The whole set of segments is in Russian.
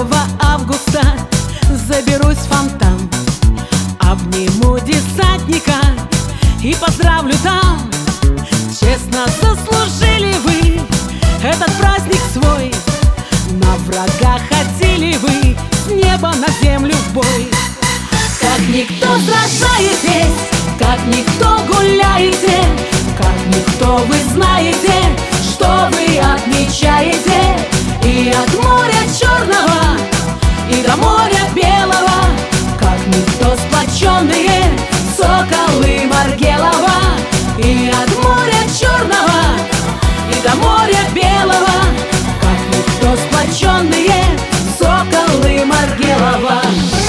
августа заберусь в фонтан, обниму десантника и поздравлю там. Честно заслужили вы этот праздник свой, на врага ходили вы с неба на землю в бой. Как никто сражаетесь, как никто гуляете, как никто вы знаете, что вы отмечаете. И от моря черного, и до моря белого, как никто сплоченные соколы Маргелова. И от моря черного, и до моря белого, как никто сплоченные соколы Маргелова.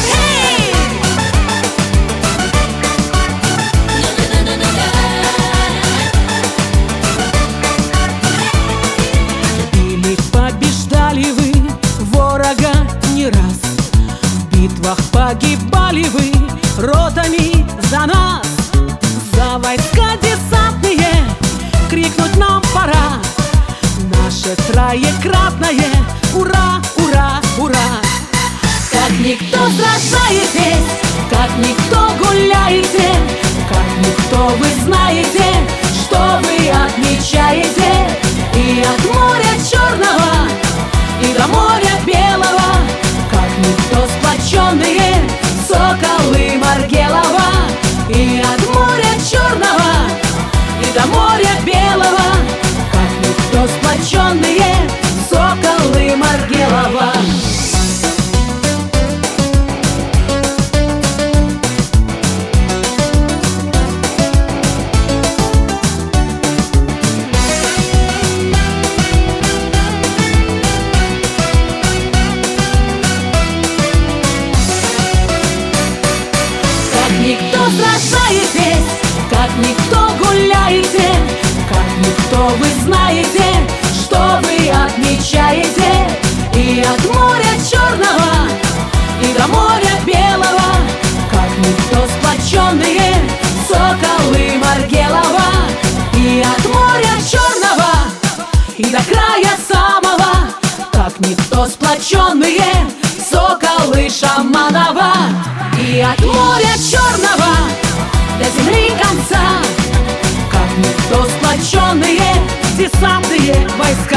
Побеждали вы ворога не раз, в битвах погибали вы ротами за нас. За войска десантные крикнуть нам пора наше троекратное ура, ура, ура. Как никто сражаетесь, как никто гуляете, как никто вы знаете, что вы отмечаете. И от моря черного, и до моря белого, как никто сплоченные соколы Маргелова. И от моря черного, и до моря белого, как никто сплоченные соколы Маргелова. Никто сражаетесь, как никто гуляете, как никто вы знаете, что вы отмечаете. И от моря черного, и до моря белого, как никто сплоченные соколы Маргелова. И от моря черного, и до края самого, как никто сплоченные соколы Шаманова. И от моря черного до земли конца, как никто сплоченные десантные войска.